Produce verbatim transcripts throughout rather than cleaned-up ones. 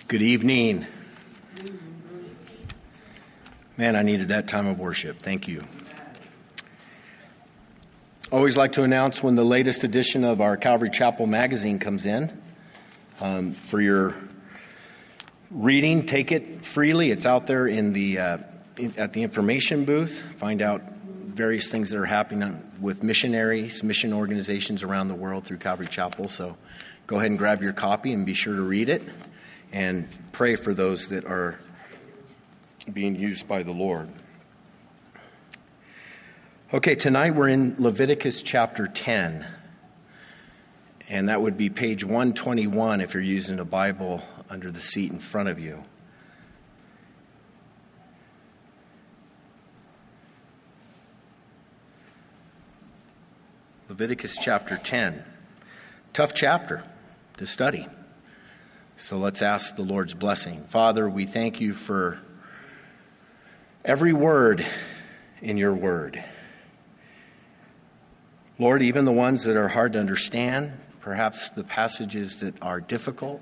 Good evening. Man, I needed that time of worship. Thank you. Always like to announce when the latest edition of our Calvary Chapel magazine comes in. Um, for your reading, take it freely. It's out there in the uh, in, at the information booth. Find out various things that are happening with missionaries, mission organizations around the world through Calvary Chapel. So go ahead and grab your copy and be sure to read it. And pray for those that are being used by the Lord. Okay, tonight we're in Leviticus chapter ten. And that would be page one twenty-one if you're using a Bible under the seat in front of you. Leviticus chapter ten. Tough chapter to study. So let's ask the Lord's blessing. Father, we thank you for every word in your word. Lord, even the ones that are hard to understand, perhaps the passages that are difficult.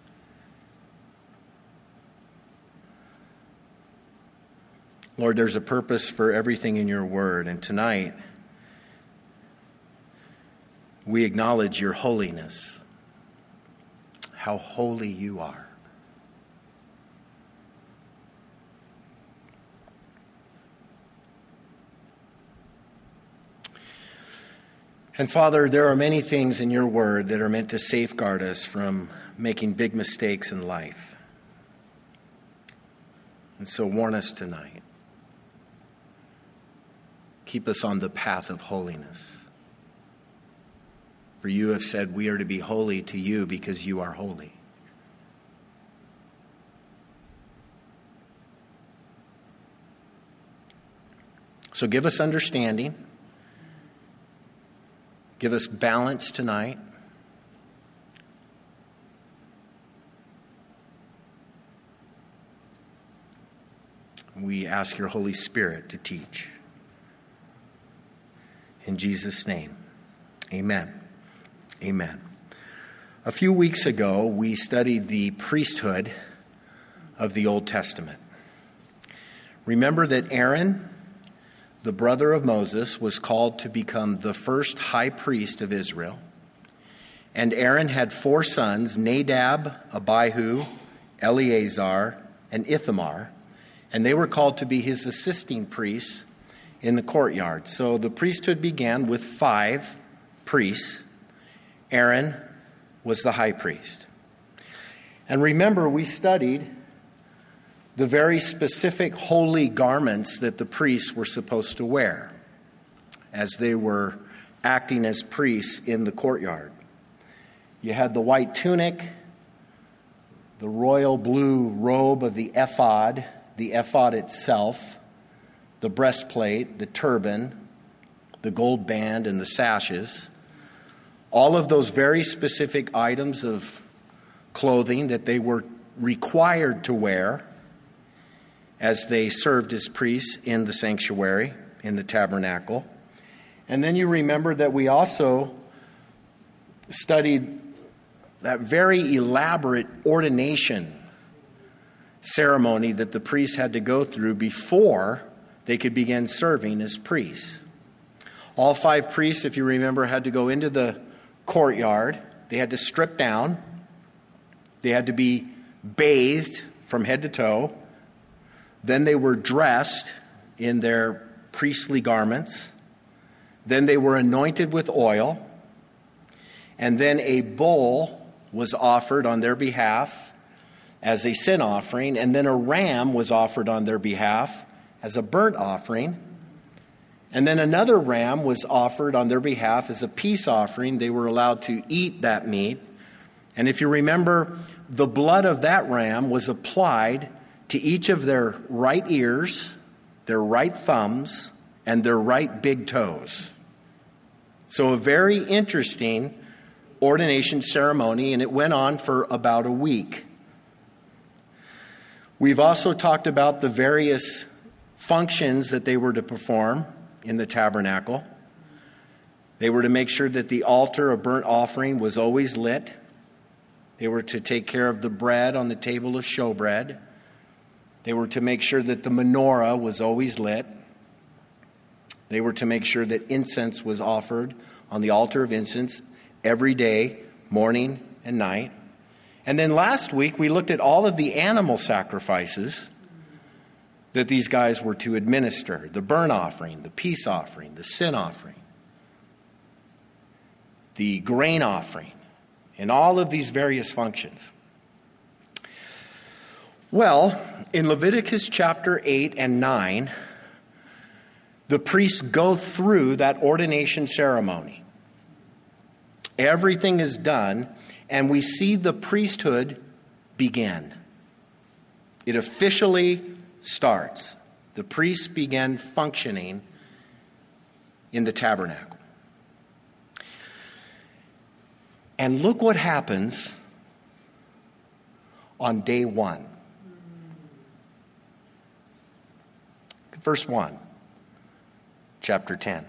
Lord, there's a purpose for everything in your word, and tonight we acknowledge your holiness. How holy you are. And Father, there are many things in your word that are meant to safeguard us from making big mistakes in life. And so warn us tonight. Keep us on the path of holiness. For you have said we are to be holy to you because you are holy. So give us understanding. Give us balance tonight. We ask your Holy Spirit to teach. In Jesus' name, amen. Amen. A few weeks ago, we studied the priesthood of the Old Testament. Remember that Aaron, the brother of Moses, was called to become the first high priest of Israel. And Aaron had four sons, Nadab, Abihu, Eleazar, and Ithamar. And they were called to be his assisting priests in the courtyard. So the priesthood began with five priests. Aaron was the high priest. And remember, we studied the very specific holy garments that the priests were supposed to wear as they were acting as priests in the courtyard. You had the white tunic, the royal blue robe of the ephod, the ephod itself, the breastplate, the turban, the gold band, and the sashes. All of those very specific items of clothing that they were required to wear as they served as priests in the sanctuary, in the tabernacle. And then you remember that we also studied that very elaborate ordination ceremony that the priests had to go through before they could begin serving as priests. All five priests, if you remember, had to go into the courtyard. They had to strip down. They had to be bathed from head to toe. Then they were dressed in their priestly garments. Then they were anointed with oil. And then a bull was offered on their behalf as a sin offering. And then a ram was offered on their behalf as a burnt offering. And then another ram was offered on their behalf as a peace offering. They were allowed to eat that meat. And if you remember, the blood of that ram was applied to each of their right ears, their right thumbs, and their right big toes. So a very interesting ordination ceremony, and it went on for about a week. We've also talked about the various functions that they were to perform in the tabernacle. They were to make sure that the altar of burnt offering was always lit. They were to take care of the bread on the table of showbread. They were to make sure that the menorah was always lit. They were to make sure that incense was offered on the altar of incense every day, morning and night. And then last week, we looked at all of the animal sacrifices that these guys were to administer. The burnt offering, the peace offering, the sin offering, the grain offering, and all of these various functions. Well, in Leviticus chapter eight and nine, the priests go through that ordination ceremony. Everything is done, and we see the priesthood begin. It officially starts. The priests began functioning in the tabernacle. And look what happens on day one. Verse one, chapter ten.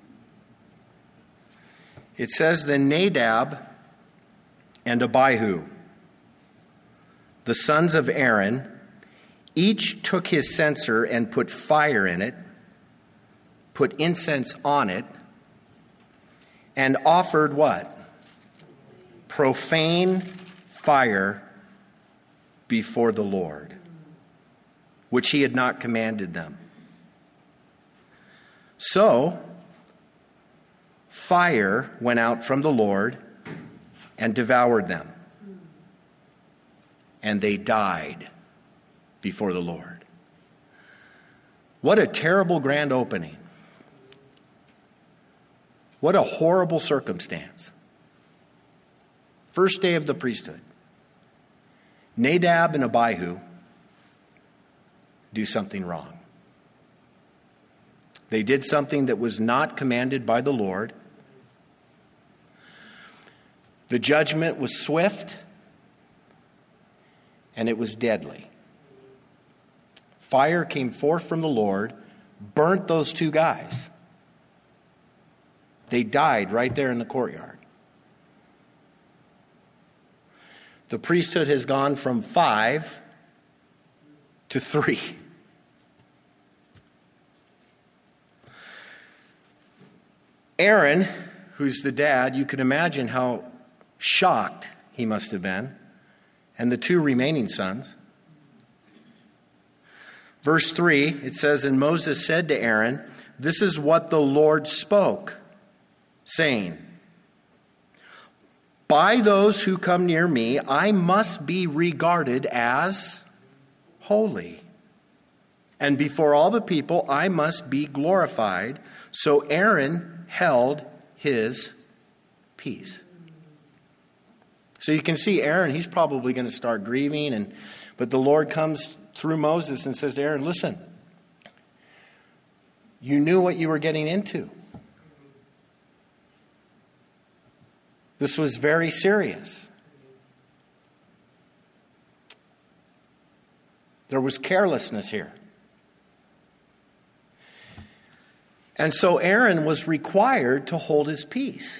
It says, "Then Nadab and Abihu, the sons of Aaron, each took his censer and put fire in it, put incense on it, and offered" what? "Profane fire before the Lord, which he had not commanded them. So fire went out from the Lord and devoured them, and they died before the Lord." What a terrible grand opening. What a horrible circumstance. First day of the priesthood. Nadab and Abihu do something wrong. They did something that was not commanded by the Lord. The judgment was swift, and it was deadly. Fire came forth from the Lord, burnt those two guys. They died right there in the courtyard. The priesthood has gone from five to three. Aaron, who's the dad, you can imagine how shocked he must have been, and the two remaining sons. Verse three, it says, "And Moses said to Aaron, 'This is what the Lord spoke, saying, by those who come near me, I must be regarded as holy. And before all the people, I must be glorified.' So Aaron held his peace." So you can see Aaron, he's probably going to start grieving, and but the Lord comes through Moses and says to Aaron, "Listen, you knew what you were getting into. This was very serious. There was carelessness here." And so Aaron was required to hold his peace.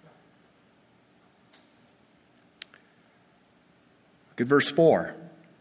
Look at verse four.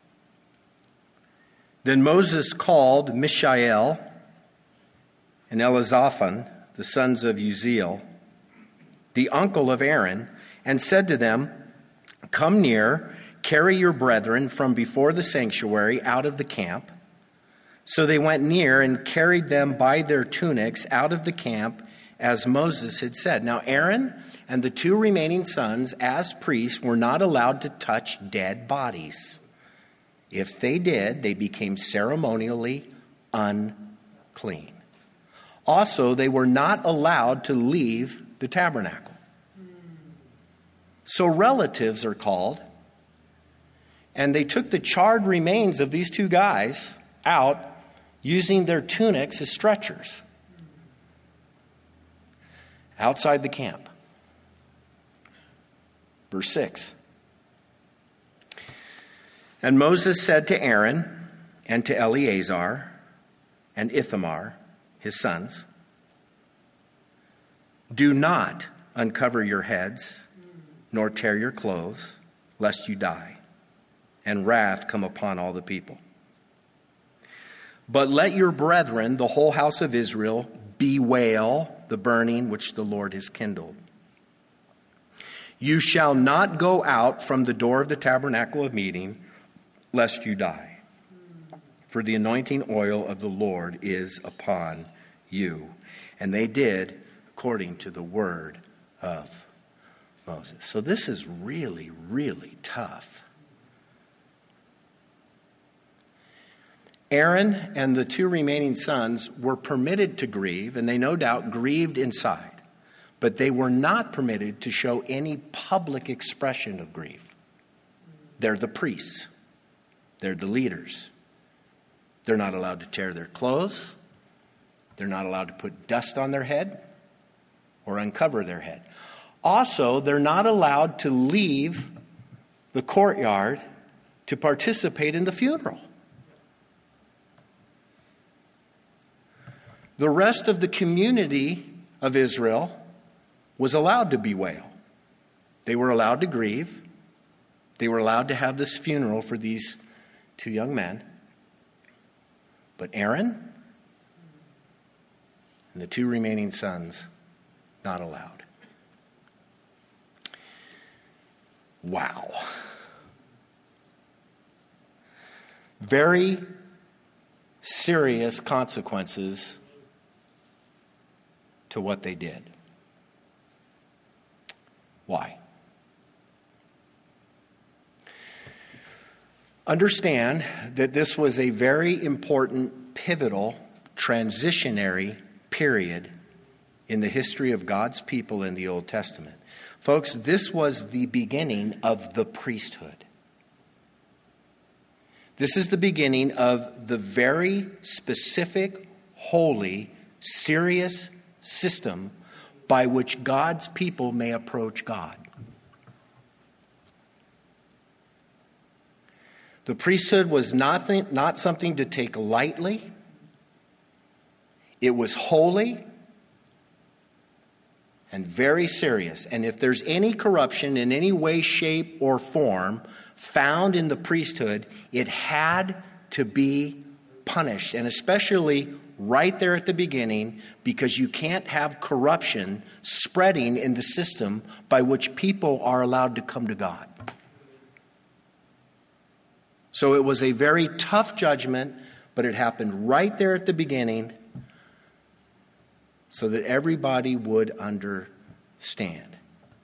"Then Moses called Mishael and Elizaphan, the sons of Uzziel, the uncle of Aaron, and said to them, 'Come near, carry your brethren from before the sanctuary out of the camp.' So they went near and carried them by their tunics out of the camp, as Moses had said." Now Aaron and the two remaining sons, as priests, were not allowed to touch dead bodies. If they did, they became ceremonially unclean. Also, they were not allowed to leave the tabernacle. So relatives are called, and they took the charred remains of these two guys out, using their tunics as stretchers outside the camp. Verse six. "And Moses said to Aaron and to Eleazar and Ithamar, his sons, 'Do not uncover your heads, nor tear your clothes, lest you die, and wrath come upon all the people. But let your brethren, the whole house of Israel, bewail the burning which the Lord has kindled. You shall not go out from the door of the tabernacle of meeting, lest you die. For the anointing oil of the Lord is upon you. And they did according to the word of Moses. So this is really, really tough. Aaron and the two remaining sons were permitted to grieve, and they no doubt grieved inside, but they were not permitted to show any public expression of grief. They're the priests. They're the leaders. They're not allowed to tear their clothes. They're not allowed to put dust on their head or uncover their head. Also, they're not allowed to leave the courtyard to participate in the funeral. The rest of the community of Israel was allowed to bewail. They were allowed to grieve. They were allowed to have this funeral for these two young men. But Aaron and the two remaining sons, not allowed. Wow. Very serious consequences to what they did. Why? Understand that this was a very important, pivotal, transitionary period in the history of God's people in the Old Testament. Folks, this was the beginning of the priesthood. This is the beginning of the very specific, holy, serious system by which God's people may approach God. The priesthood was nothing, not something to take lightly. It was holy and very serious. And if there's any corruption in any way, shape, or form found in the priesthood, it had to be punished. And especially right there at the beginning, because you can't have corruption spreading in the system by which people are allowed to come to God. So it was a very tough judgment, but it happened right there at the beginning so that everybody would understand.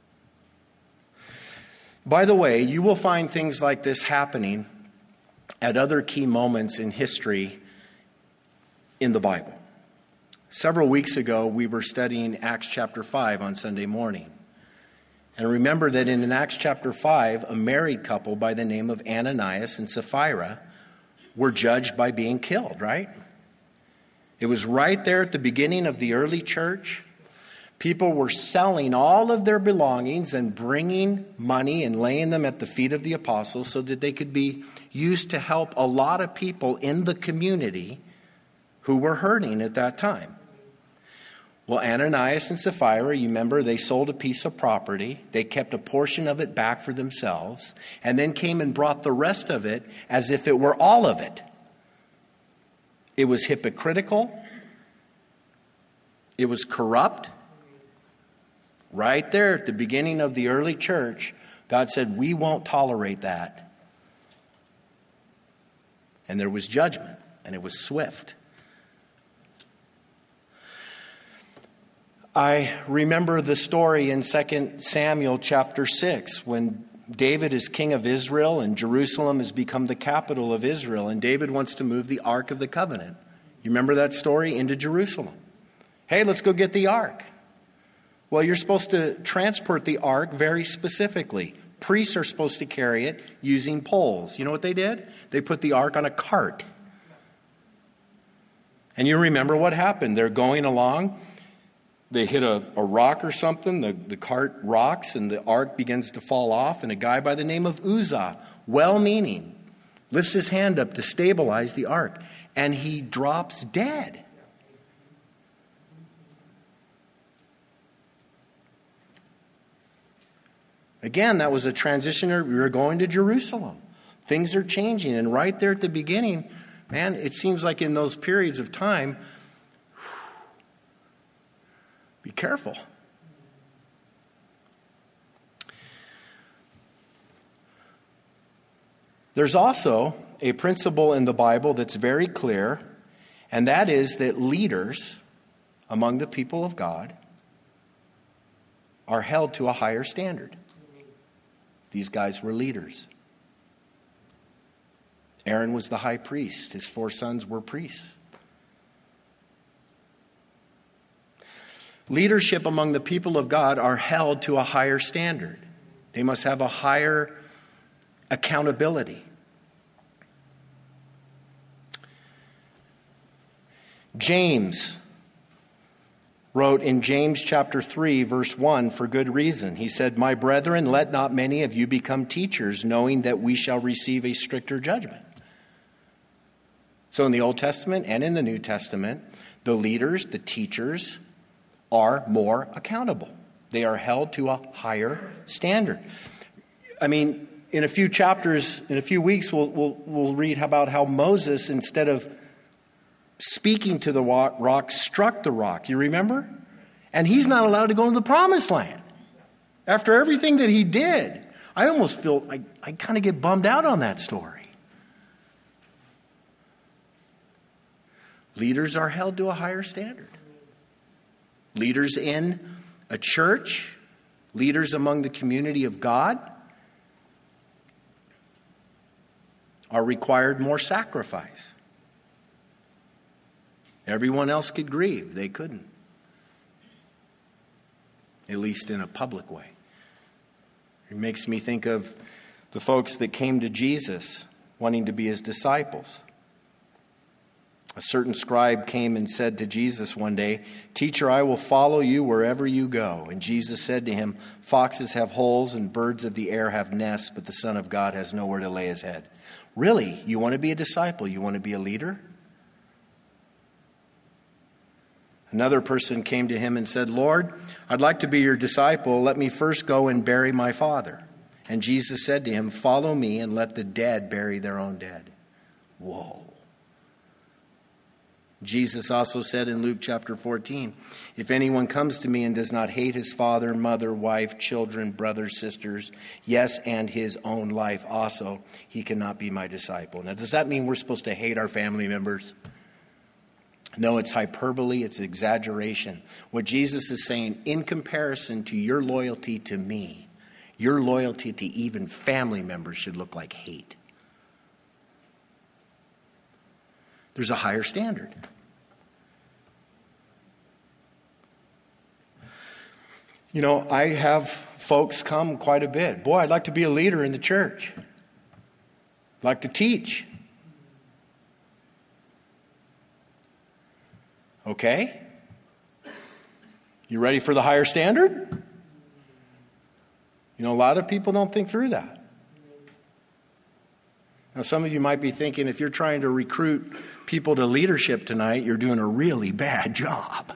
By the way, you will find things like this happening at other key moments in history in the Bible. Several weeks ago, we were studying Acts chapter five on Sunday morning. And remember that in Acts chapter five, a married couple by the name of Ananias and Sapphira were judged by being killed, right? It was right there at the beginning of the early church. People were selling all of their belongings and bringing money and laying them at the feet of the apostles so that they could be used to help a lot of people in the community who were hurting at that time. Well, Ananias and Sapphira, you remember, they sold a piece of property. They kept a portion of it back for themselves and then came and brought the rest of it as if it were all of it. It was hypocritical. It was corrupt. Right there at the beginning of the early church, God said, we won't tolerate that. And there was judgment, and it was swift. I remember the story in Second Samuel chapter six when David is king of Israel and Jerusalem has become the capital of Israel, and David wants to move the Ark of the Covenant. You remember that story? Into Jerusalem. Hey, let's go get the Ark. Well, you're supposed to transport the Ark very specifically. Priests are supposed to carry it using poles. You know what they did? They put the Ark on a cart. And you remember what happened. They're going along. They hit a, a rock or something. The, the cart rocks and the Ark begins to fall off. And a guy by the name of Uzzah, well-meaning, lifts his hand up to stabilize the Ark. And he drops dead. Again, that was a transition. We were going to Jerusalem. Things are changing. And right there at the beginning, man, it seems like in those periods of time, be careful. There's also a principle in the Bible that's very clear, and that is that leaders among the people of God are held to a higher standard. These guys were leaders. Aaron was the high priest. His four sons were priests. Leadership among the people of God are held to a higher standard. They must have a higher accountability. James wrote in James chapter three, verse one, for good reason. He said, "My brethren, let not many of you become teachers, knowing that we shall receive a stricter judgment." So in the Old Testament and in the New Testament, the leaders, the teachers, are more accountable. They are held to a higher standard. I mean, in a few chapters, in a few weeks, we'll, we'll, we'll read about how Moses, instead of speaking to the rock, rock, struck the rock. You remember? And he's not allowed to go into the promised land. After everything that he did, I almost feel, I, I kind of get bummed out on that story. Leaders are held to a higher standard. Leaders in a church, leaders among the community of God are required more sacrifice. Everyone else could grieve. They couldn't. At least in a public way. It makes me think of the folks that came to Jesus wanting to be his disciples. A certain scribe came and said to Jesus one day, "Teacher, I will follow you wherever you go." And Jesus said to him, "Foxes have holes and birds of the air have nests, but the Son of God has nowhere to lay his head." Really? You want to be a disciple? You want to be a leader? Another person came to him and said, "Lord, I'd like to be your disciple. Let me first go and bury my father." And Jesus said to him, "Follow me and let the dead bury their own dead." Whoa. Jesus also said in Luke chapter fourteen, "If anyone comes to me and does not hate his father, mother, wife, children, brothers, sisters, yes, and his own life also, he cannot be my disciple." Now, does that mean we're supposed to hate our family members? No, it's hyperbole, it's exaggeration. What Jesus is saying, in comparison to your loyalty to me, your loyalty to even family members should look like hate. There's a higher standard. You know, I have folks come quite a bit. Boy, I'd like to be a leader in the church. I'd like to teach. Okay. You ready for the higher standard? You know, a lot of people don't think through that. Now, some of you might be thinking, if you're trying to recruit people to leadership tonight, you're doing a really bad job.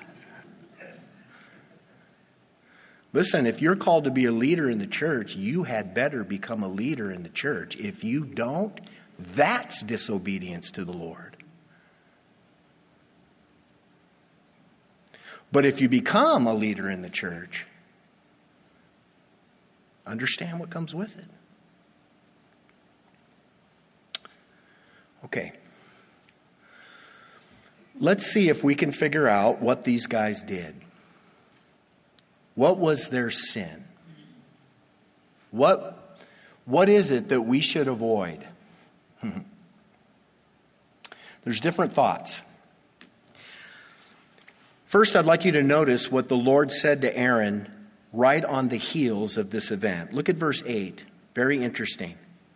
Listen, if you're called to be a leader in the church, you had better become a leader in the church. If you don't, that's disobedience to the Lord. But if you become a leader in the church, understand what comes with it. Okay. Let's see if we can figure out what these guys did. What was their sin? What, what is it that we should avoid? There's different thoughts. First, I'd like you to notice what the Lord said to Aaron right on the heels of this event. Look at verse eight. Very interesting.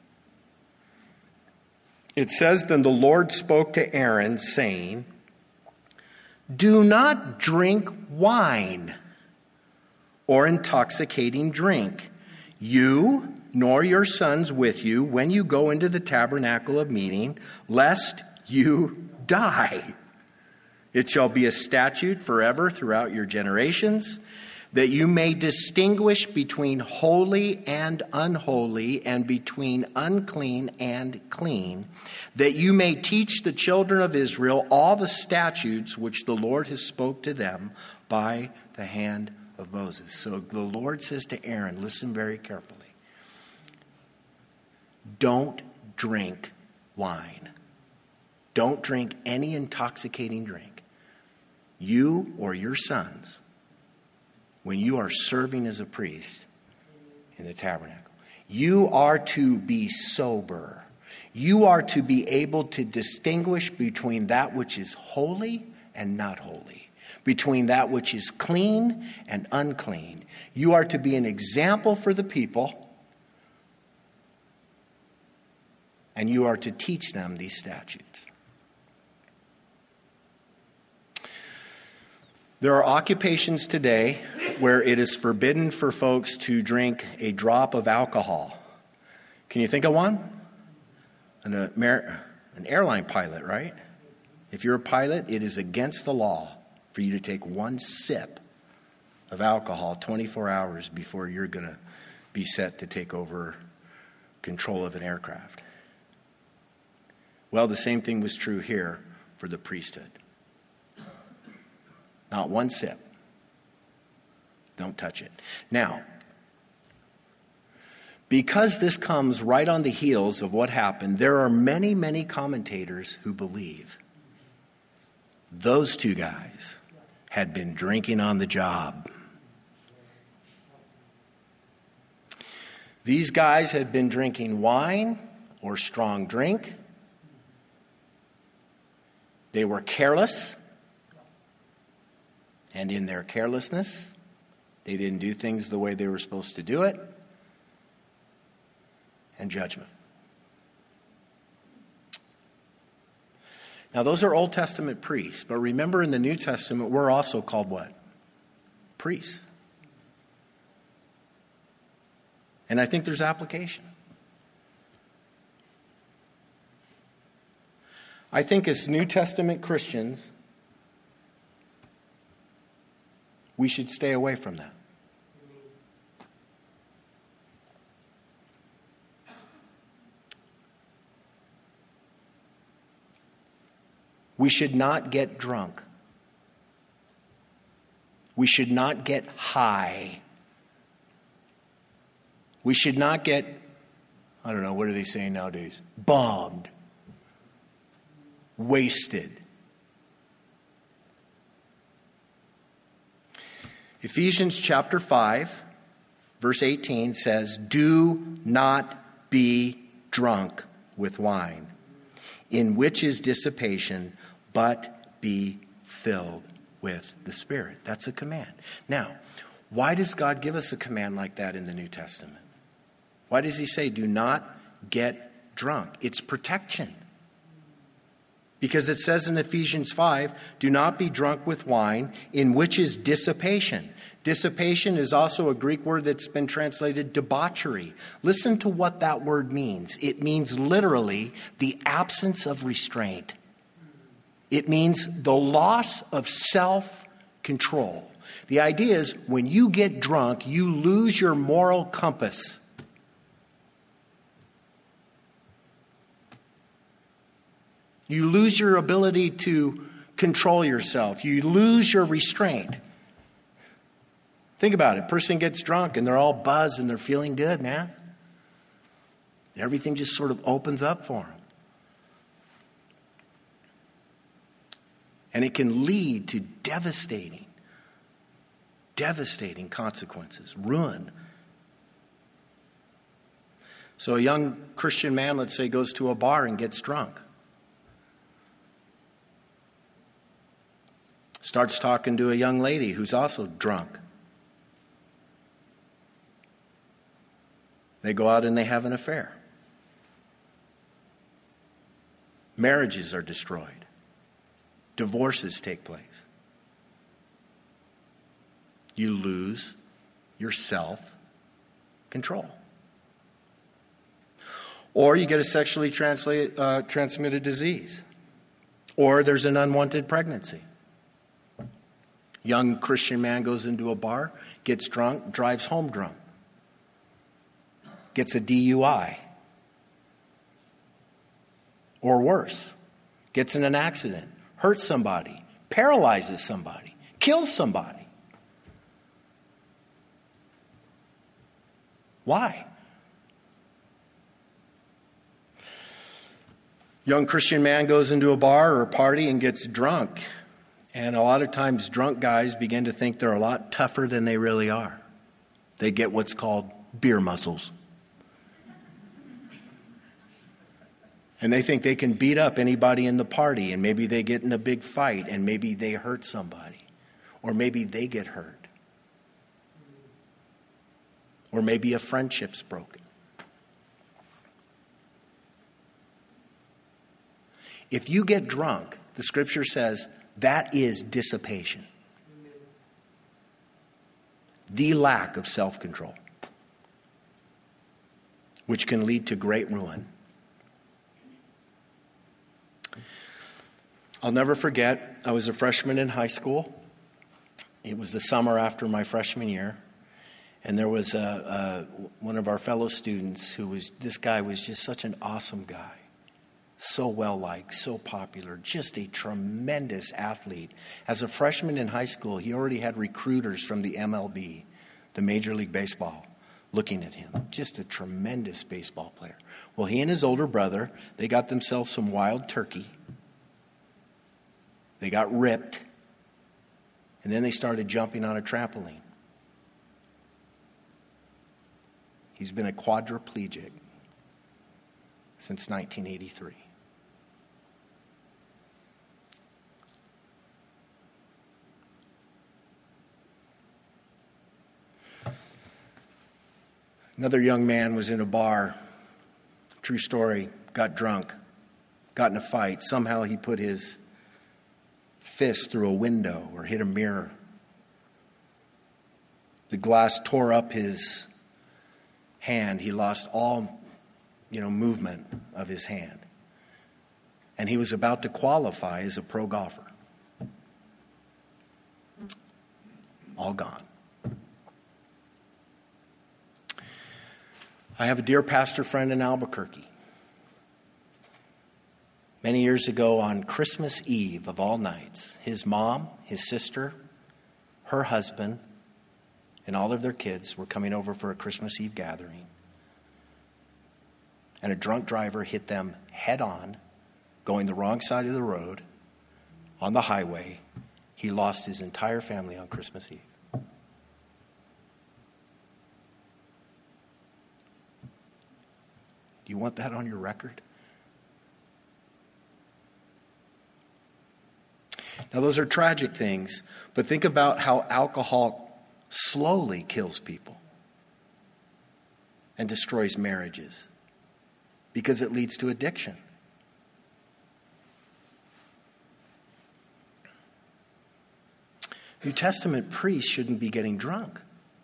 It says, "Then the Lord spoke to Aaron, saying, 'Do not drink wine or intoxicating drink, you nor your sons with you, when you go into the tabernacle of meeting, lest you die. It shall be a statute forever throughout your generations. that you may distinguish between holy and unholy, and between unclean and clean, that you may teach the children of Israel all the statutes which the Lord has spoke to them by the hand of Moses. So the Lord says to Aaron, listen very carefully. Don't drink wine. Don't drink any intoxicating drink. You or your sons, when you are serving as a priest in the tabernacle, you are to be sober. You are to be able to distinguish between that which is holy and not holy, between that which is clean and unclean. You are to be an example for the people, and you are to teach them these statutes. There are occupations today where it is forbidden for folks to drink a drop of alcohol. Can you think of one? An, Amer- an airline pilot, right? If you're a pilot, it is against the law for you to take one sip of alcohol twenty-four hours before you're going to be set to take over control of an aircraft. Well, the same thing was true here for the priesthood. Not one sip. Don't touch it. Now, because this comes right on the heels of what happened, there are many, many commentators who believe those two guys had been drinking on the job. These guys had been drinking wine or strong drink. They were careless. And in their carelessness, they didn't do things the way they were supposed to do it. And judgment. Now, those are Old Testament priests. But remember, in the New Testament, we're also called what? Priests. And I think there's application. I think as New Testament Christians, we should stay away from that. We should not get drunk. We should not get high. We should not get, I don't know, what are they saying nowadays? Bombed. Wasted. Ephesians chapter five, verse eighteen says, do not be drunk with wine, in which is dissipation, but be filled with the Spirit. That's a command. Now, why does God give us a command like that in the New Testament? Why does he say, do not get drunk? It's protection. Because it says in Ephesians five, do not be drunk with wine, in which is dissipation. Dissipation is also a Greek word that's been translated debauchery. Listen to what that word means. It means literally the absence of restraint. It means the loss of self-control. The idea is when you get drunk, you lose your moral compass. You lose your ability to control yourself. You lose your restraint. Think about it. Person gets drunk and they're all buzzed and they're feeling good, man. Everything just sort of opens up for them. And it can lead to devastating, devastating consequences, ruin. So a young Christian man, let's say, goes to a bar and gets drunk. Starts talking to a young lady who's also drunk. They go out and they have an affair. Marriages are destroyed. Divorces take place. You lose your self-control. Or you get a sexually translate, uh, transmitted disease. Or there's an unwanted pregnancy. Young Christian man goes into a bar, gets drunk, drives home drunk, gets a D U I, or worse, gets in an accident, hurts somebody, paralyzes somebody, kills somebody. Why? Young Christian man goes into a bar or a party and gets drunk. And a lot of times drunk guys begin to think they're a lot tougher than they really are. They get what's called beer muscles. And they think they can beat up anybody in the party, and maybe they get in a big fight, and maybe they hurt somebody. Or maybe they get hurt. Or maybe a friendship's broken. If you get drunk, the scripture says, that is dissipation. The lack of self-control, which can lead to great ruin. I'll never forget, I was a freshman in high school. It was the summer after my freshman year. And there was a, a, one of our fellow students who was, this guy was just such an awesome guy. So well-liked, so popular, just a tremendous athlete. As a freshman in high school, he already had recruiters from the M L B, the Major League Baseball, looking at him. Just a tremendous baseball player. Well, he and his older brother, they got themselves some wild turkey. They got ripped. And then they started jumping on a trampoline. He's been a quadriplegic since nineteen eighty-three. Another young man was in a bar, true story, got drunk, got in a fight. Somehow he put his fist through a window or hit a mirror. The glass tore up his hand. He lost all, you know, movement of his hand. And he was about to qualify as a pro golfer. All gone. I have a dear pastor friend in Albuquerque. Many years ago on Christmas Eve of all nights, his mom, his sister, her husband, and all of their kids were coming over for a Christmas Eve gathering. And a drunk driver hit them head on, going the wrong side of the road, on the highway. He lost his entire family on Christmas Eve. Do you want that on your record? Now, those are tragic things, but think about how alcohol slowly kills people and destroys marriages because it leads to addiction. New Testament priests shouldn't be getting drunk.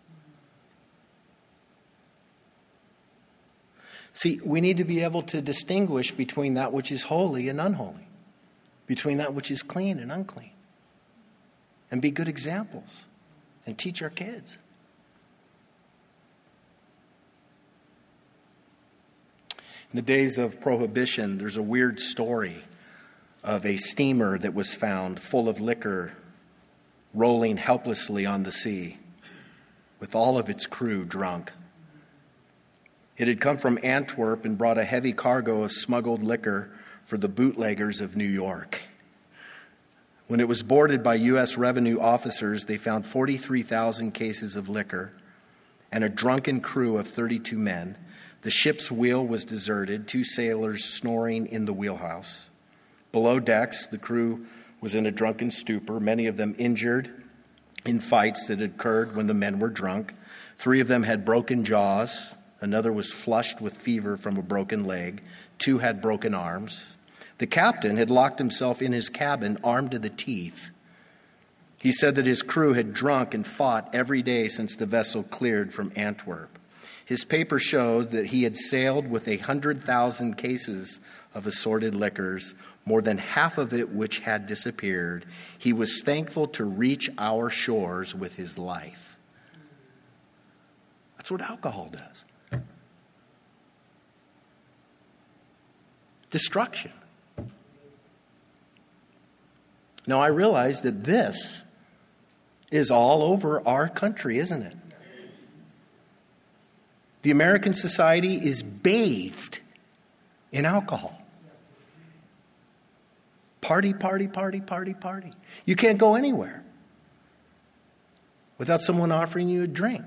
See, we need to be able to distinguish between that which is holy and unholy, between that which is clean and unclean, and be good examples and teach our kids. In the days of Prohibition, there's a weird story of a steamer that was found full of liquor rolling helplessly on the sea with all of its crew drunk. It had come from Antwerp and brought a heavy cargo of smuggled liquor for the bootleggers of New York. When it was boarded by U S revenue officers, they found forty-three thousand cases of liquor and a drunken crew of thirty-two men. The ship's wheel was deserted, two sailors snoring in the wheelhouse. Below decks, the crew was in a drunken stupor, many of them injured in fights that had occurred when the men were drunk. Three of them had broken jaws. Another was flushed with fever from a broken leg. Two had broken arms. The captain had locked himself in his cabin, armed to the teeth. He said that his crew had drunk and fought every day since the vessel cleared from Antwerp. His paper showed that he had sailed with a hundred thousand cases of assorted liquors, more than half of it which had disappeared. He was thankful to reach our shores with his life. That's what alcohol does. Destruction. Now, I realize that this is all over our country, isn't it? The American society is bathed in alcohol. Party, party, party, party, party. You can't go anywhere without someone offering you a drink.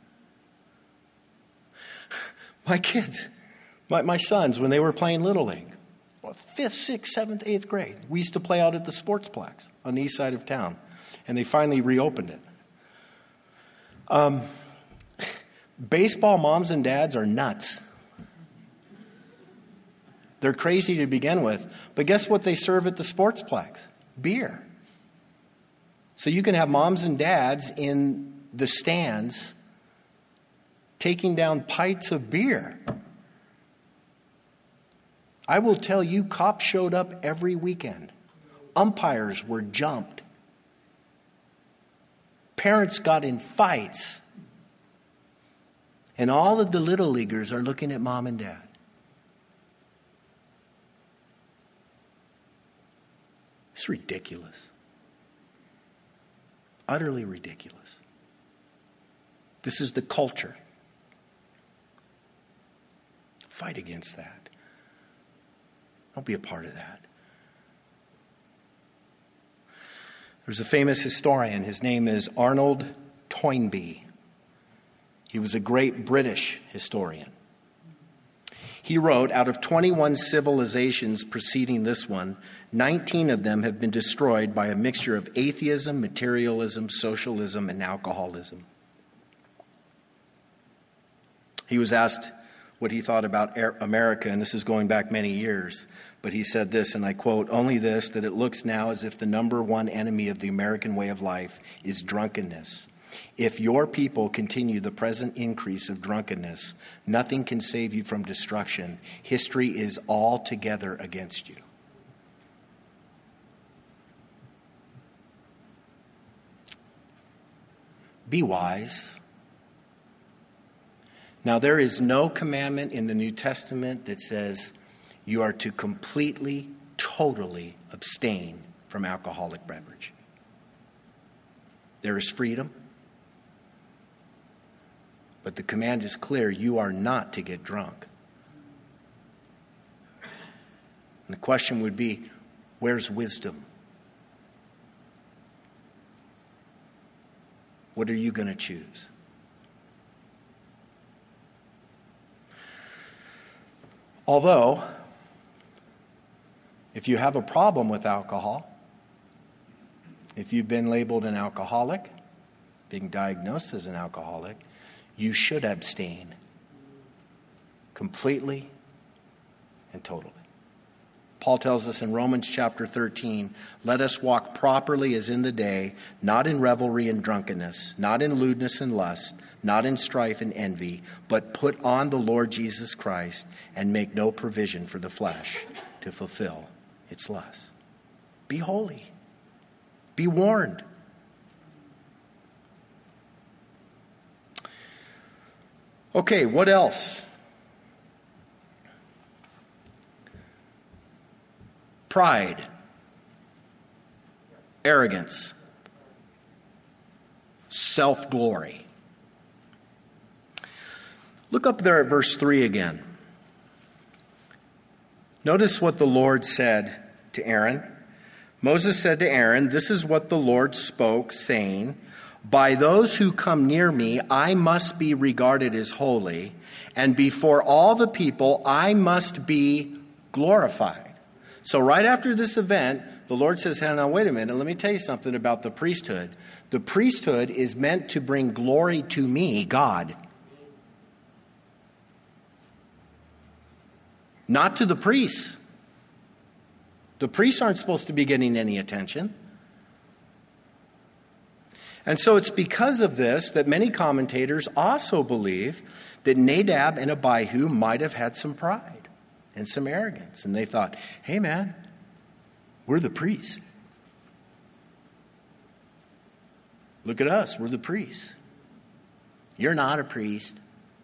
My kids, my, my sons, when they were playing Little League, fifth, sixth, seventh, eighth grade, we used to play out at the Sportsplex on the east side of town, and they finally reopened it. Um, baseball moms and dads are nuts. They're crazy to begin with, but guess what they serve at the Sportsplex? Beer. So you can have moms and dads in the stands taking down pints of beer. I will tell you, cops showed up every weekend. Umpires were jumped. Parents got in fights. And all of the little leaguers are looking at mom and dad. It's ridiculous. Utterly ridiculous. This is the culture. Fight against that. Don't be a part of that. There's a famous historian. His name is Arnold Toynbee. He was a great British historian. He wrote, out of twenty-one civilizations preceding this one, nineteen of them have been destroyed by a mixture of atheism, materialism, socialism, and alcoholism. He was asked what he thought about America, and this is going back many years, but he said this, and I quote, "Only this, that it looks now as if the number one enemy of the American way of life is drunkenness. If your people continue the present increase of drunkenness, nothing can save you from destruction. History is altogether against you." Be wise. Now, there is no commandment in the New Testament that says you are to completely, totally abstain from alcoholic beverage. There is freedom, but the command is clear: you are not to get drunk. And the question would be, where's wisdom? What are you going to choose? Although, if you have a problem with alcohol, if you've been labeled an alcoholic, being diagnosed as an alcoholic, you should abstain completely and totally. Paul tells us in Romans chapter thirteen, "Let us walk properly as in the day, not in revelry and drunkenness, not in lewdness and lust, not in strife and envy, but put on the Lord Jesus Christ and make no provision for the flesh to fulfill its lusts." Be holy. Be warned. Okay, what else? Pride, arrogance, self-glory. Look up there at verse three again. Notice what the Lord said to Aaron. Moses said to Aaron, "This is what the Lord spoke, saying, by those who come near me, I must be regarded as holy, and before all the people, I must be glorified." So right after this event, the Lord says, hey, now wait a minute, let me tell you something about the priesthood. The priesthood is meant to bring glory to me, God. Not to the priests. The priests aren't supposed to be getting any attention. And so it's because of this that many commentators also believe that Nadab and Abihu might have had some pride. and some arrogance. And they thought, hey man, we're the priests. Look at us, we're the priests. You're not a priest.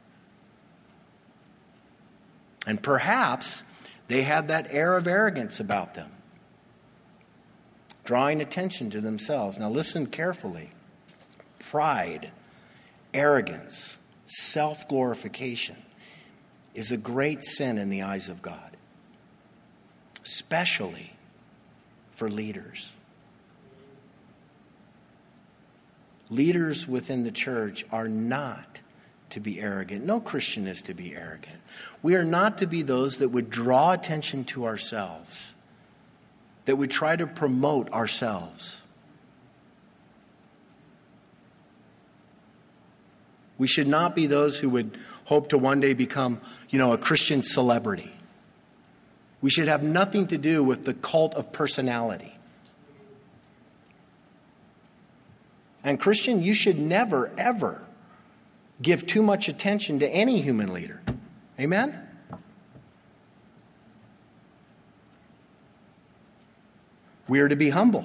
And perhaps they had that air of arrogance about them, drawing attention to themselves. Now listen carefully. Pride, arrogance, self-glorification is a great sin in the eyes of God, especially for leaders. Leaders within the church are not to be arrogant. No Christian is to be arrogant. We are not to be those that would draw attention to ourselves, that would try to promote ourselves. We should not be those who would hope to one day become, you know, a Christian celebrity. We should have nothing to do with the cult of personality. And Christian, you should never, ever give too much attention to any human leader. Amen? We are to be humble.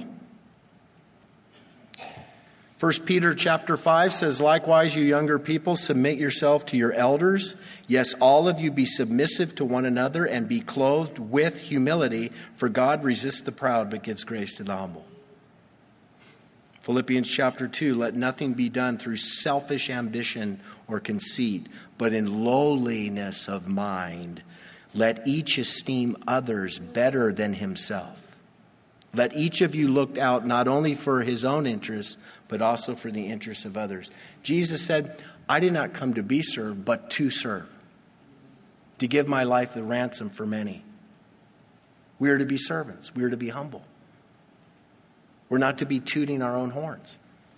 First Peter chapter five says, likewise, you younger people, submit yourself to your elders. Yes, all of you be submissive to one another and be clothed with humility, for God resists the proud but gives grace to the humble. Philippians chapter two, let nothing be done through selfish ambition or conceit, but in lowliness of mind. Let each esteem others better than himself. Let each of you look out not only for his own interests, but also for the interests of others. Jesus said, I did not come to be served, but to serve, to give my life a ransom for many. We are to be servants. We are to be humble. We're not to be tooting our own horns.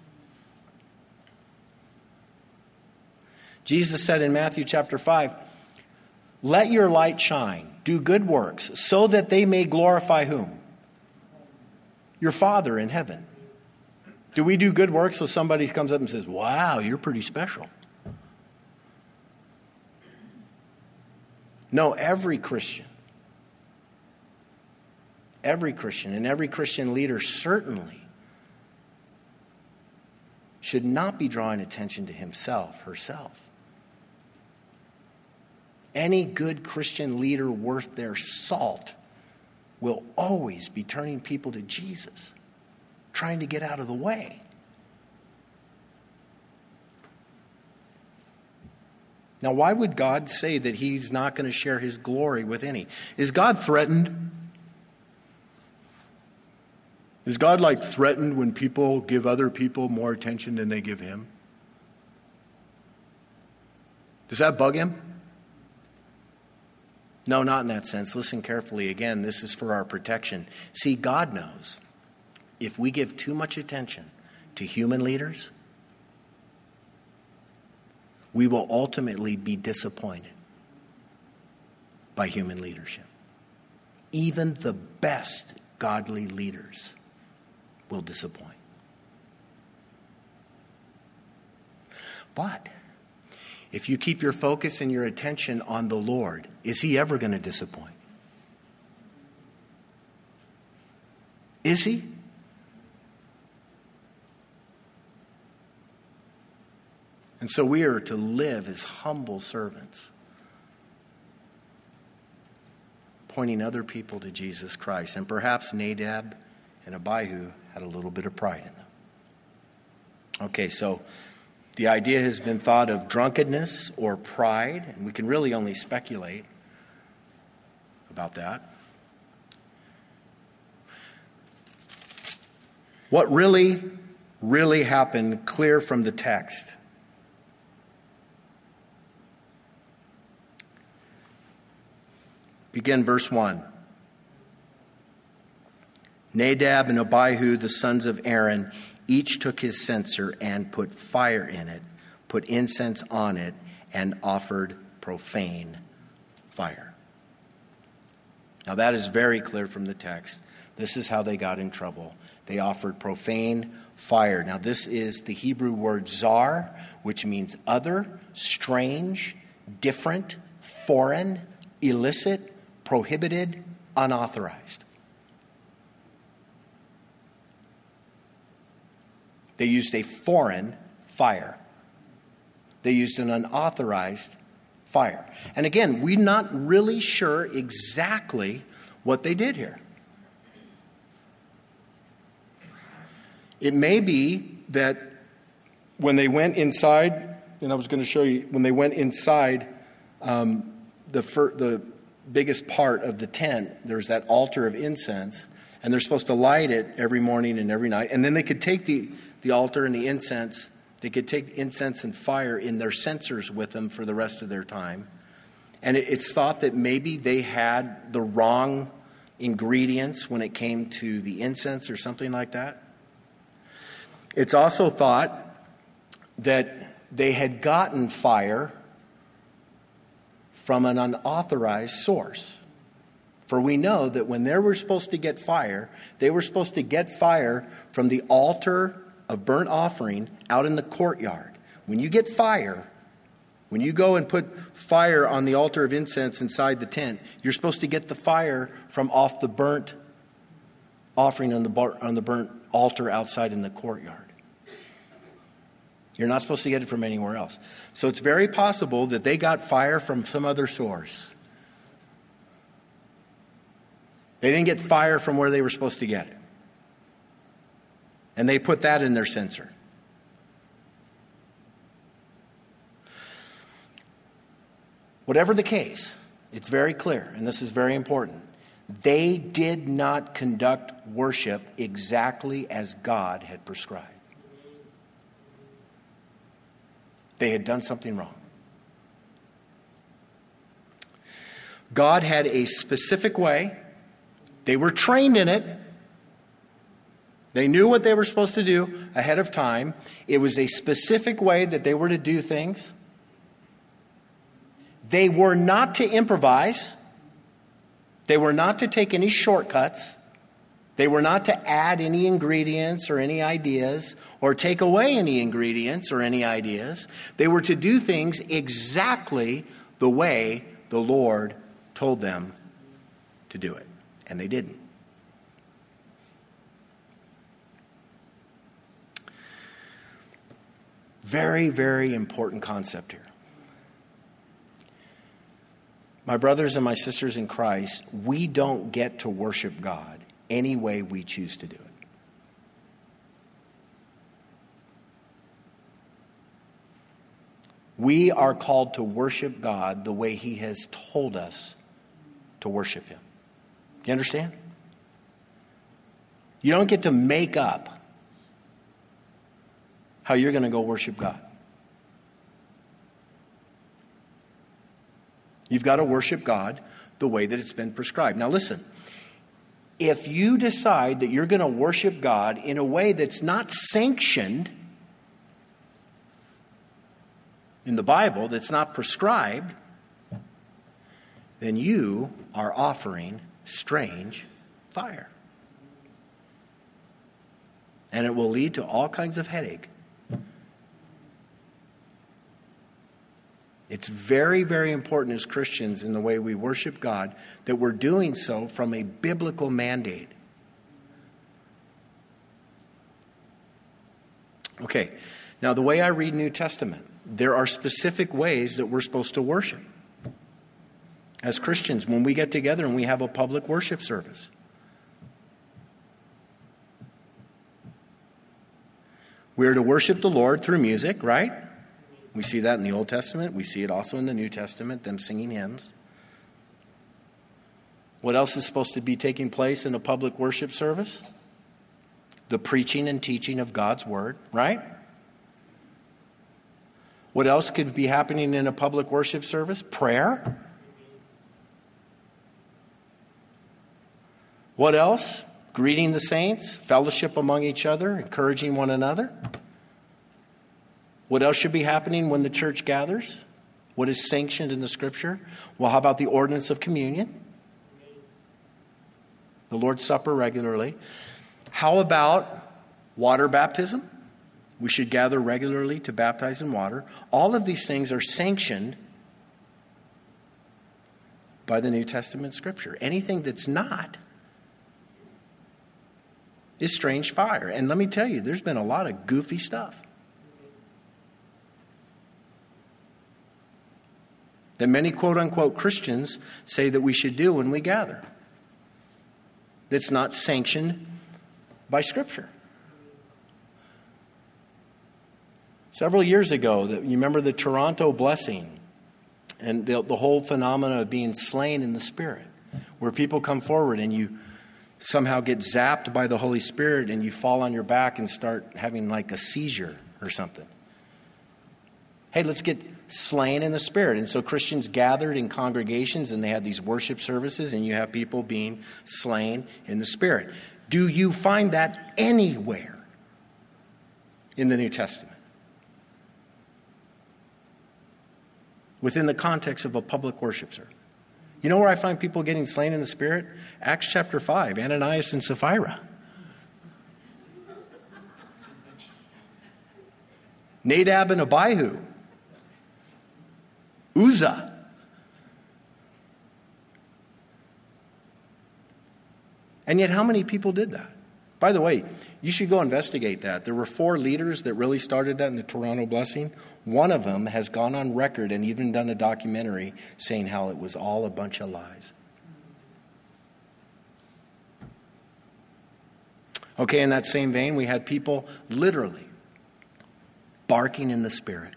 Jesus said in Matthew chapter five, let your light shine, do good works, so that they may glorify whom? Your Father in heaven. Do we do good works so somebody comes up and says, wow, you're pretty special? No, every Christian, every Christian and every Christian leader certainly should not be drawing attention to himself, herself. Any good Christian leader worth their salt will always be turning people to Jesus, trying to get out of the way. Now, why would God say that he's not going to share his glory with any? Is God threatened? Is God like threatened when people give other people more attention than they give him? Does that bug him? No, not in that sense. Listen carefully. Again, this is for our protection. See, God knows if we give too much attention to human leaders, we will ultimately be disappointed by human leadership. Even the best godly leaders will disappoint. But if you keep your focus and your attention on the Lord, is he ever going to disappoint? Is he? And so we are to live as humble servants, pointing other people to Jesus Christ. And perhaps Nadab and Abihu had a little bit of pride in them. Okay, so the idea has been thought of drunkenness or pride, and we can really only speculate about that. What really, really happened, clear from the text, begin verse one. Nadab and Abihu, the sons of Aaron, each took his censer and put fire in it, put incense on it, and offered profane fire. Now that is very clear from the text. This is how they got in trouble. They offered profane fire. Now this is the Hebrew word zar, which means other, strange, different, foreign, illicit, prohibited, unauthorized. They used a foreign fire. They used an unauthorized fire. And again, we're not really sure exactly what they did here. It may be that when they went inside, and I was going to show you, when they went inside um, the fir- the biggest part of the tent, there's that altar of incense, and they're supposed to light it every morning and every night. And then they could take the, the altar and the incense, they could take incense and fire in their censers with them for the rest of their time. And it, it's thought that maybe they had the wrong ingredients when it came to the incense or something like that. It's also thought that they had gotten fire from an unauthorized source. For we know that when they were supposed to get fire, they were supposed to get fire from the altar of burnt offering out in the courtyard. When you get fire, when you go and put fire on the altar of incense inside the tent, you're supposed to get the fire from off the burnt offering on the bar, on the burnt altar outside in the courtyard. You're not supposed to get it from anywhere else. So it's very possible that they got fire from some other source. They didn't get fire from where they were supposed to get it. And they put that in their censer. Whatever the case, it's very clear, and this is very important. They did not conduct worship exactly as God had prescribed. They had done something wrong. God had a specific way. They were trained in it. They knew what they were supposed to do ahead of time. It was a specific way that they were to do things. They were not to improvise. They were not to take any shortcuts. They were not to add any ingredients or any ideas or take away any ingredients or any ideas. They were to do things exactly the way the Lord told them to do it. And they didn't. Very, very important concept here. My brothers and my sisters in Christ, we don't get to worship God any way we choose to do it. We are called to worship God the way He has told us to worship Him. You understand? You don't get to make up how you're going to go worship God. You've got to worship God the way that it's been prescribed. Now listen, if you decide that you're going to worship God in a way that's not sanctioned in the Bible, that's not prescribed, then you are offering strange fire. And it will lead to all kinds of headache. It's very, very important as Christians in the way we worship God that we're doing so from a biblical mandate. Okay, now the way I read New Testament, there are specific ways that we're supposed to worship as Christians when we get together and we have a public worship service. We're to worship the Lord through music, right? We see that in the Old Testament. We see it also in the New Testament, them singing hymns. What else is supposed to be taking place in a public worship service? The preaching and teaching of God's Word, right? What else could be happening in a public worship service? Prayer. What else? Greeting the saints, fellowship among each other, encouraging one another. What else should be happening when the church gathers? What is sanctioned in the Scripture? Well, how about the ordinance of communion? The Lord's Supper regularly. How about water baptism? We should gather regularly to baptize in water. All of these things are sanctioned by the New Testament Scripture. Anything that's not is strange fire. And let me tell you, there's been a lot of goofy stuff that many quote-unquote Christians say that we should do when we gather, that's not sanctioned by Scripture. Several years ago, you remember the Toronto blessing and the, the whole phenomena of being slain in the Spirit, where people come forward and you somehow get zapped by the Holy Spirit and you fall on your back and start having like a seizure or something. Hey, let's get slain in the Spirit. And so Christians gathered in congregations and they had these worship services, and you have people being slain in the Spirit. Do you find that anywhere in the New Testament? Within the context of a public worship service. You know where I find people getting slain in the Spirit? Acts chapter five, Ananias and Sapphira. Nadab and Abihu. Uzzah. And yet how many people did that? By the way, you should go investigate that. There were four leaders that really started that in the Toronto blessing. One of them has gone on record and even done a documentary saying how it was all a bunch of lies. Okay, in that same vein, we had people literally barking in the Spirit.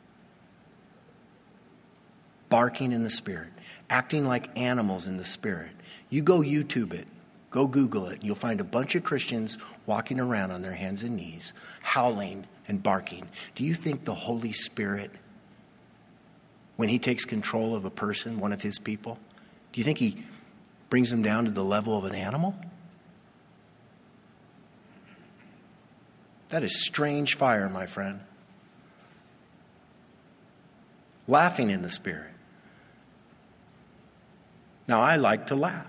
Barking in the Spirit. Acting like animals in the Spirit. You go YouTube it. Go Google it. You'll find a bunch of Christians walking around on their hands and knees, howling and barking. Do you think the Holy Spirit, when he takes control of a person, one of his people, do you think he brings them down to the level of an animal? That is strange fire, my friend. Laughing in the Spirit. Now, I like to laugh.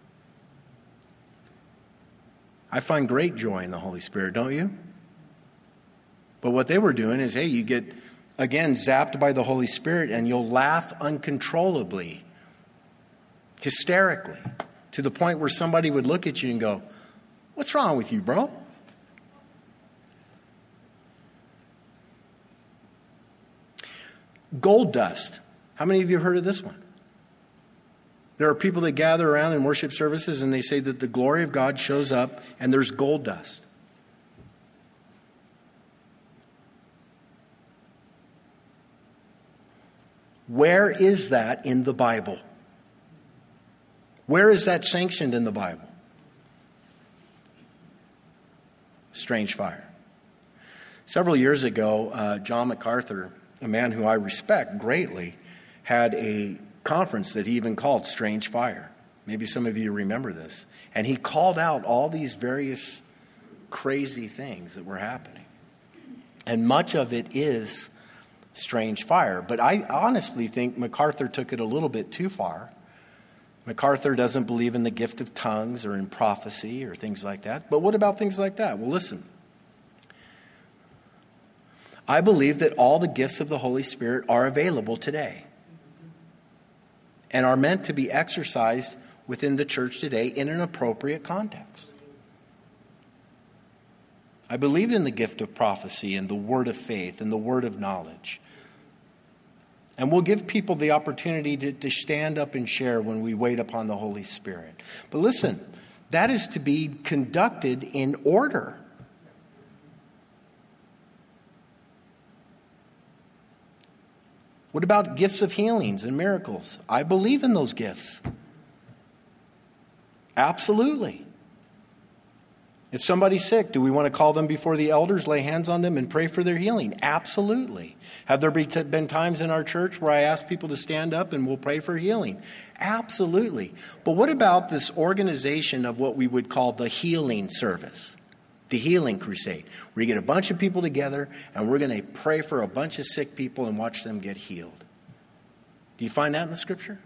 I find great joy in the Holy Spirit, don't you? But what they were doing is, hey, you get, again, zapped by the Holy Spirit and you'll laugh uncontrollably, hysterically, to the point where somebody would look at you and go, "What's wrong with you, bro?" Gold dust. How many of you have heard of this one? There are people that gather around in worship services and they say that the glory of God shows up and there's gold dust. Where is that in the Bible? Where is that sanctioned in the Bible? Strange fire. Several years ago, uh, John MacArthur, a man who I respect greatly, had a conference that he even called Strange Fire. Maybe some of you remember this. And he called out all these various crazy things that were happening. And much of it is strange fire. But I honestly think MacArthur took it a little bit too far. MacArthur doesn't believe in the gift of tongues or in prophecy or things like that. But what about things like that? Well, listen. I believe that all the gifts of the Holy Spirit are available today and are meant to be exercised within the church today in an appropriate context. I believe in the gift of prophecy and the word of faith and the word of knowledge. And we'll give people the opportunity to, to stand up and share when we wait upon the Holy Spirit. But listen, that is to be conducted in order. What about gifts of healings and miracles? I believe in those gifts. Absolutely. If somebody's sick, do we want to call them before the elders, lay hands on them, and pray for their healing? Absolutely. Have there been times in our church where I ask people to stand up and we'll pray for healing? Absolutely. But what about this organization of what we would call the healing service? The healing crusade, where you get a bunch of people together and we're going to pray for a bunch of sick people and watch them get healed. Do you find that in the Scripture?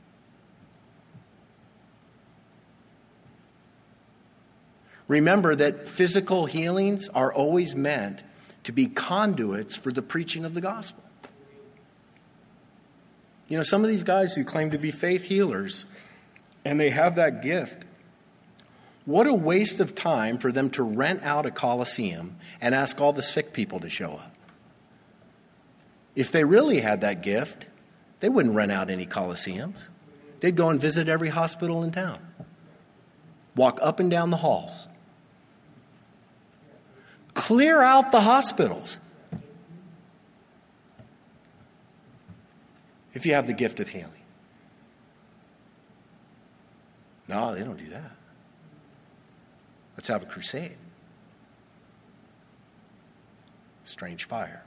Remember that physical healings are always meant to be conduits for the preaching of the gospel. You know, some of these guys who claim to be faith healers, and they have that gift, what a waste of time for them to rent out a coliseum and ask all the sick people to show up. If they really had that gift, they wouldn't rent out any coliseums. They'd go and visit every hospital in town. Walk up and down the halls. Clear out the hospitals. If you have the gift of healing. No, they don't do that. Let's have a crusade. Strange fire.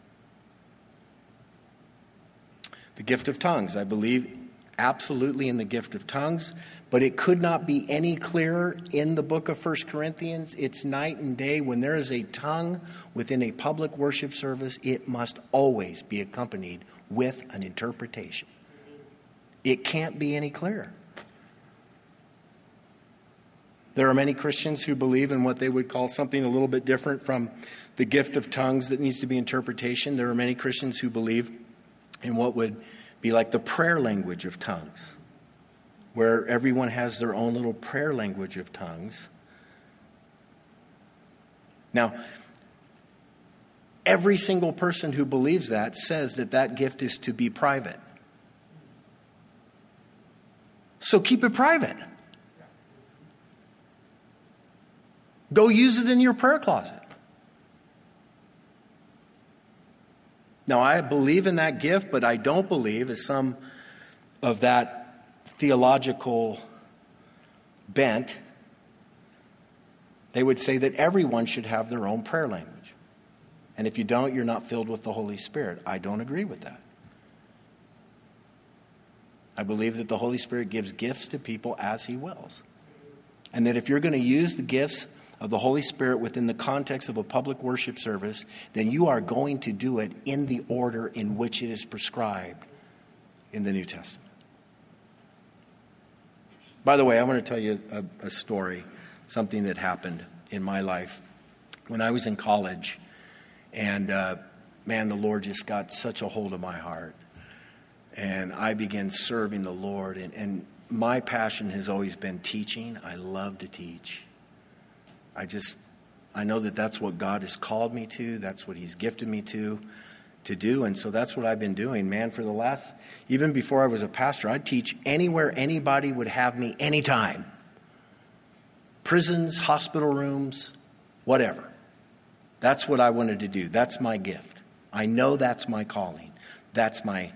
The gift of tongues, I believe absolutely in the gift of tongues, but it could not be any clearer in the book of First Corinthians. It's night and day. When there is a tongue within a public worship service, it must always be accompanied with an interpretation. It can't be any clearer. There are many Christians who believe in what they would call something a little bit different from the gift of tongues that needs to be interpretation. There are many Christians who believe in what would be like the prayer language of tongues, where everyone has their own little prayer language of tongues. Now, every single person who believes that says that that gift is to be private. So keep it private. Go use it in your prayer closet. Now, I believe in that gift, but I don't believe, as some of that theological bent, they would say that everyone should have their own prayer language. And if you don't, you're not filled with the Holy Spirit. I don't agree with that. I believe that the Holy Spirit gives gifts to people as He wills. And that if you're going to use the gifts of the Holy Spirit within the context of a public worship service, then you are going to do it in the order in which it is prescribed in the New Testament. By the way, I want to tell you a, a story, something that happened in my life when I was in college. And uh, man, the Lord just got such a hold of my heart. And I began serving the Lord. And, and my passion has always been teaching. I love to teach. I just, I know that that's what God has called me to. That's what He's gifted me to, to do. And so that's what I've been doing, man, for the last, even before I was a pastor, I'd teach anywhere anybody would have me anytime. Prisons, hospital rooms, whatever. That's what I wanted to do. That's my gift. I know that's my calling. That's my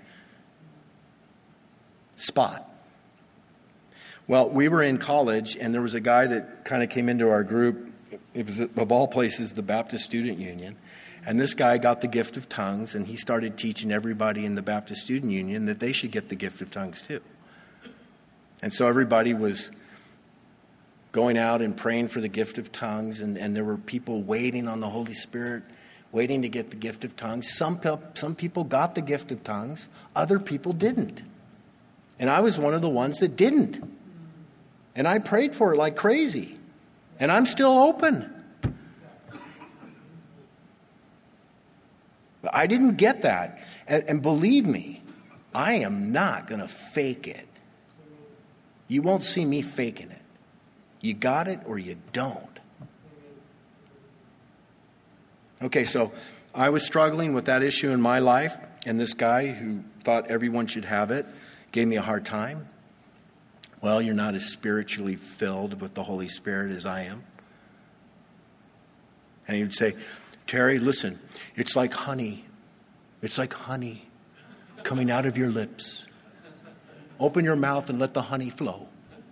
spot. Well, we were in college, and there was a guy that kind of came into our group. It was, of all places, the Baptist Student Union. And this guy got the gift of tongues, and he started teaching everybody in the Baptist Student Union that they should get the gift of tongues too. And so everybody was going out and praying for the gift of tongues, and, and there were people waiting on the Holy Spirit, waiting to get the gift of tongues. Some, pe- some people got the gift of tongues. Other people didn't. And I was one of the ones that didn't. And I prayed for it like crazy. And I'm still open. But I didn't get that. And, and believe me, I am not going to fake it. You won't see me faking it. You got it or you don't. Okay, so I was struggling with that issue in my life. And this guy who thought everyone should have it gave me a hard time. Well, you're not as spiritually filled with the Holy Spirit as I am. And he would say, Terry, listen, it's like honey. It's like honey coming out of your lips. Open your mouth and let the honey flow.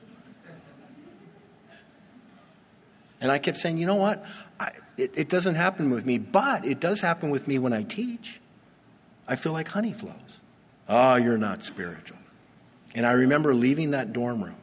And I kept saying, you know what? I, it, it doesn't happen with me, but it does happen with me when I teach. I feel like honey flows. Oh, you're not spiritual. And I remember leaving that dorm room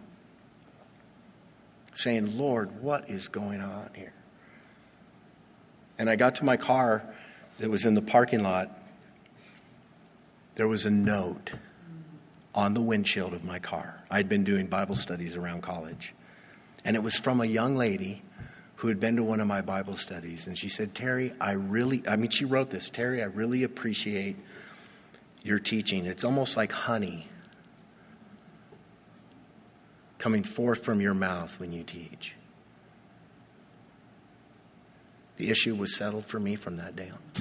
saying, Lord, what is going on here? And I got to my car that was in the parking lot. There was a note on the windshield of my car. I'd been doing Bible studies around college. And it was from a young lady who had been to one of my Bible studies. And she said, Terry, I really, I mean, she wrote this, Terry, I really appreciate your teaching. It's almost like honey coming forth from your mouth when you teach. The issue was settled for me from that day on.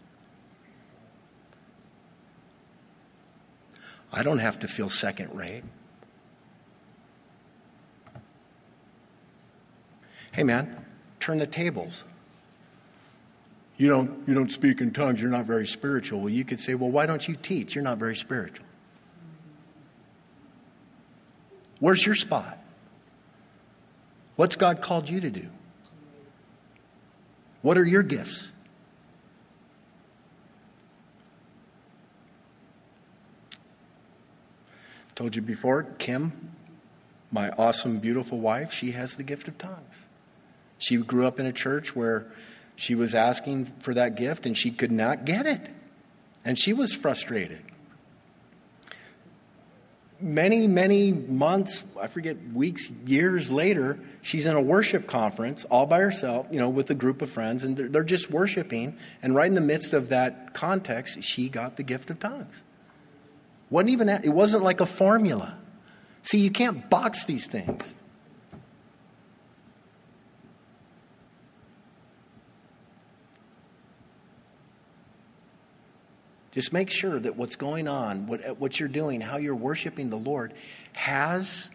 I don't have to feel second rate. Hey man, turn the tables. You don't, you don't speak in tongues, you're not very spiritual. Well, you could say, well, why don't you teach? You're not very spiritual. Where's your spot? What's God called you to do? What are your gifts? Told you before, Kim, my awesome, beautiful wife, she has the gift of tongues. She grew up in a church where she was asking for that gift and she could not get it. And she was frustrated. Many, many months, I forget, weeks, years later, she's in a worship conference all by herself, you know, with a group of friends, and they're, they're just worshiping. And right in the midst of that context, she got the gift of tongues. Wasn't even, it wasn't like a formula. See, you can't box these things. Just make sure that what's going on, what, what you're doing, how you're worshiping the Lord has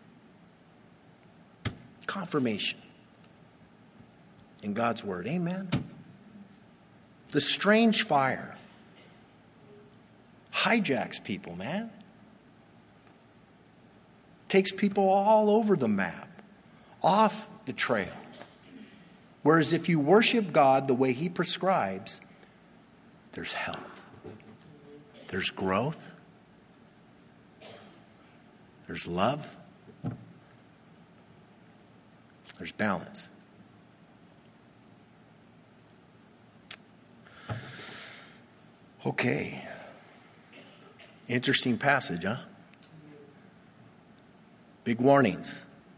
confirmation in God's word. Amen. The strange fire hijacks people, man. Takes people all over the map, off the trail. Whereas if you worship God the way He prescribes, there's health. There's growth. There's love. There's balance. Okay. Interesting passage, huh? Big warnings.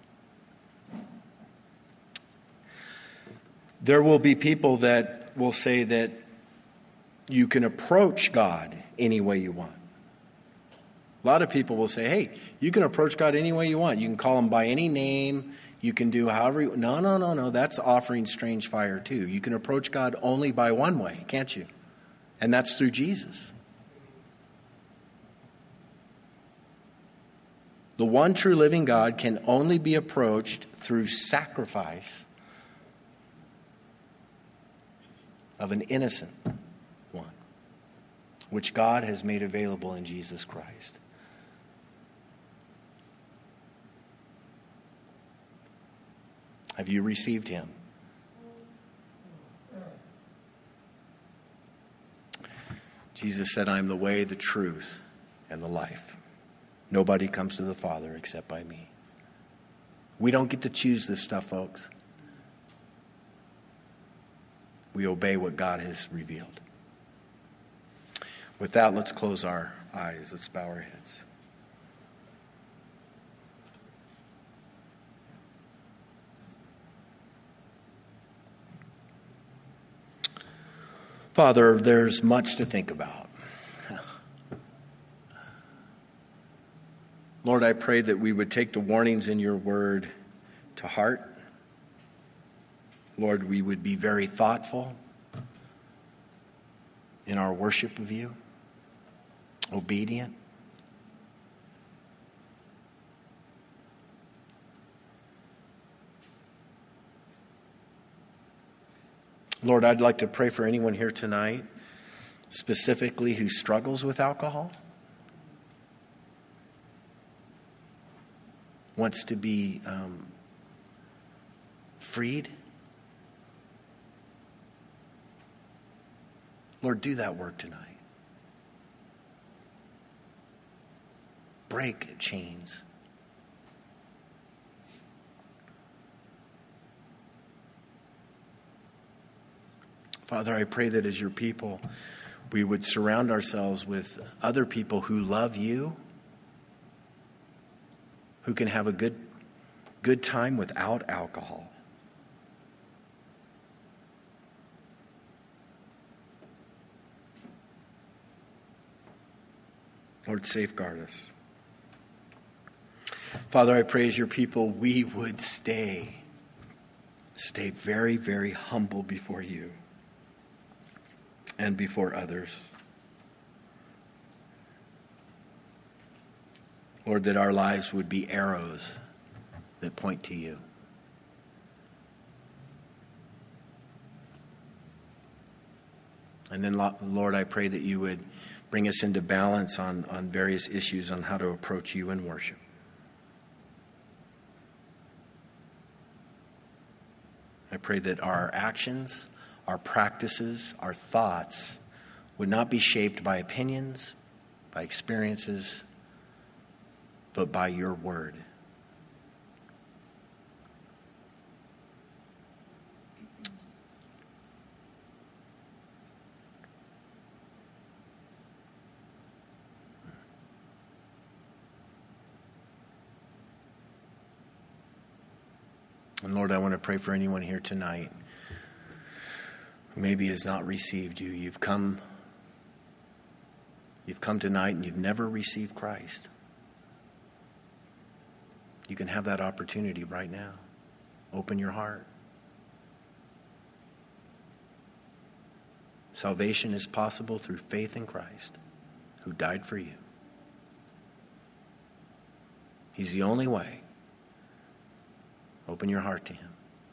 There will be people that will say that you can approach God any way you want. A lot of people will say, hey, you can approach God any way you want. You can call Him by any name. You can do however you... No, no, no, no. That's offering strange fire too. You can approach God only by one way, can't you? And that's through Jesus. The one true living God can only be approached through sacrifice of an innocent one, which God has made available in Jesus Christ. Have you received Him? Jesus said, I am the way, the truth, and the life. Nobody comes to the Father except by me. We don't get to choose this stuff, folks. We obey what God has revealed. With that, let's close our eyes. Let's bow our heads. Father, there's much to think about. Lord, I pray that we would take the warnings in your word to heart. Lord, we would be very thoughtful in our worship of you, obedient. Lord, I'd like to pray for anyone here tonight, specifically who struggles with alcohol, wants to be um, freed. Lord, do that work tonight. Break chains. Father, I pray that as your people, we would surround ourselves with other people who love you, who can have a good, good time without alcohol. Lord, safeguard us. Father, I pray as your people, we would stay, stay very, very humble before you and before others. Lord, that our lives would be arrows that point to you. And then, Lord, I pray that you would bring us into balance on, on various issues on how to approach you in worship. I pray that our actions, our practices, our thoughts would not be shaped by opinions, by experiences, but by your word. And Lord, I want to pray for anyone here tonight who maybe has not received you. You've come, you've come tonight and you've never received Christ. You can have that opportunity right now. Open your heart. Salvation is possible through faith in Christ, who died for you. He's the only way. Open your heart to him.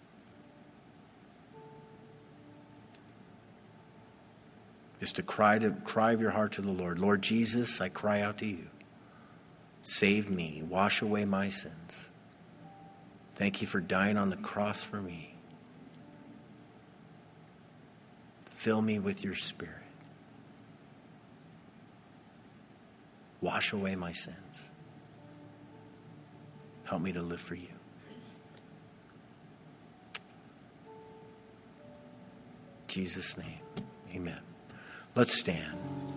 Just to cry to cry of your heart to the Lord. Lord Jesus, I cry out to you. Save me. Wash away my sins. Thank you for dying on the cross for me. Fill me with your Spirit. Wash away my sins. Help me to live for you. In Jesus' name, amen. Let's stand.